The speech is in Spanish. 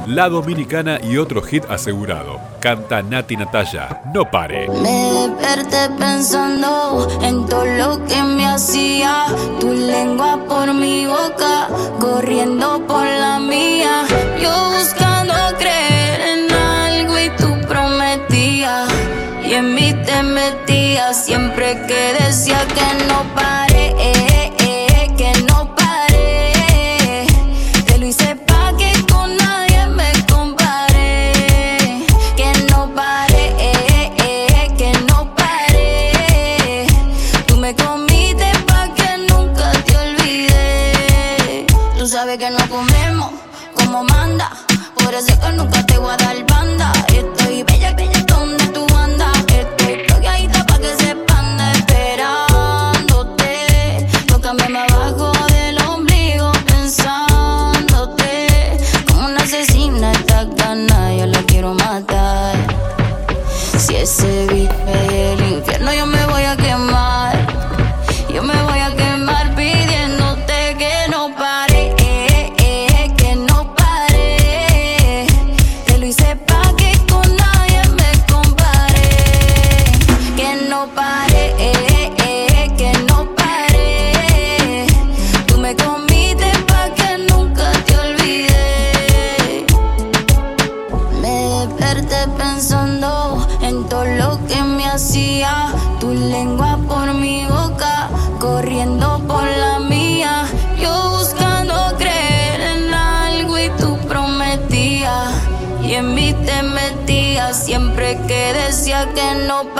La Dominicana y otro hit asegurado. Canta Nati Natalia, No Pare. Me desperté pensando en todo lo que me hacía. Tu lengua por mi boca, corriendo por la mía. Yo buscando creer en algo y tú prometías. Y en mí te metías siempre que decía que no pare, que no pare. Te lo hice pa' que con nadie me compare. Que no pare, que no pare. Tú me comiste pa' que nunca te olvidé. Tú sabes que no comemos como manda, por eso es que nunca te voy a dar banda. Estoy bella, bella, donde tú andas. Estoy bloqueadita pa' que se expanda esperándote. Tócame más abajo del ombligo pensándote. Como una asesina esta gana, yo la quiero matar. Si ese vive el infierno yo me voy a quemar. Yo me voy a quemar pidiéndote que no pare, que no pare. Te lo hice pa' que con nadie me compare. Que no pare, que no pare. Tú me comiste pa' que nunca te olvidé. Me desperté pensando en todo lo que me hacía. Tu lengua por mi boca, corriendo por la mía. Yo buscando creer en algo y tú prometías. Y en mí te metías siempre que decía que no